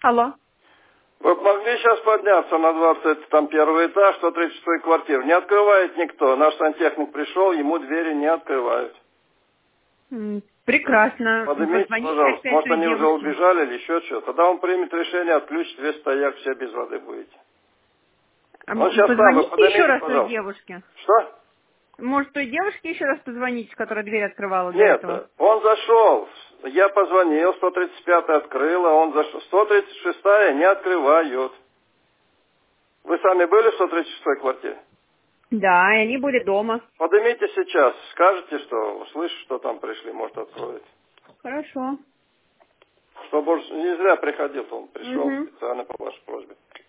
Алло. Вы могли сейчас подняться на 21 этаж, 136 квартиру? Не открывает никто. Наш сантехник пришел, ему двери не открывают. Прекрасно. Поднимите, пожалуйста. Может, они уже убежали или еще что. Тогда он примет решение, отключит весь стояк, все без воды будете. Он сейчас там, вы поднимите, еще раз пожалуйста. той девушке. Что? Может, той девушке еще раз позвоните, которая дверь открывала до Нет, этого? он зашел. Я позвонил, 135 открыла, он зашел. 136 не открывают. Вы сами были в 136 квартире? Да, и они были дома. Поднимите сейчас, скажете, что услышите, что там пришли, может, откроет. Хорошо. Что больше не зря приходил, он пришел специально по вашей просьбе.